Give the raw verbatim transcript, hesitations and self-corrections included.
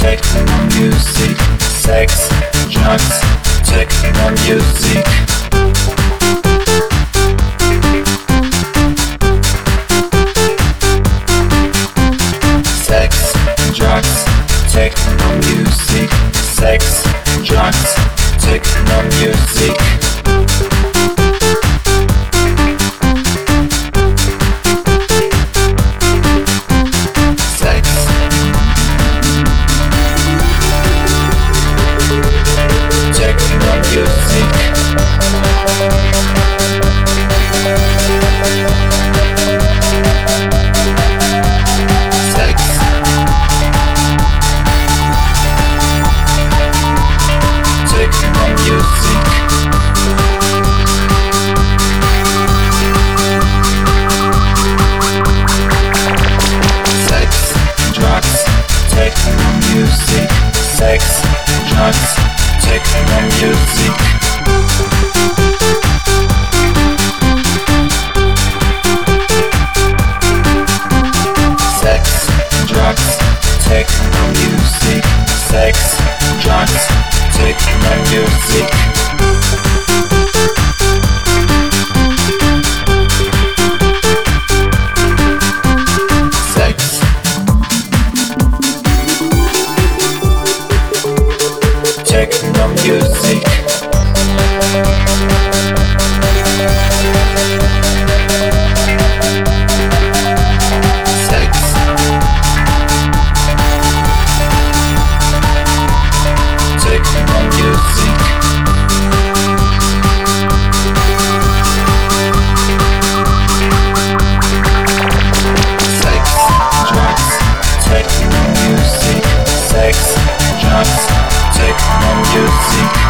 techno music, sex, drugs, techno music. Sex, drugs, techno music, sex, drugs, techno music. Sex, drugs, techno music. Sex, drugs, techno music. Sex, drugs, techno music. Sex. Techno music. Sex. Techno music. Sex, drugs, techno music. Sex, drugs, techno music.